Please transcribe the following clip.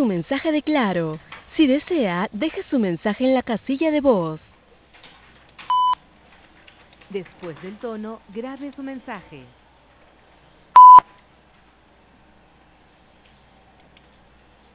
un mensaje de Claro. Si desea, deje su mensaje en la casilla de voz. Después del tono, grabe su mensaje.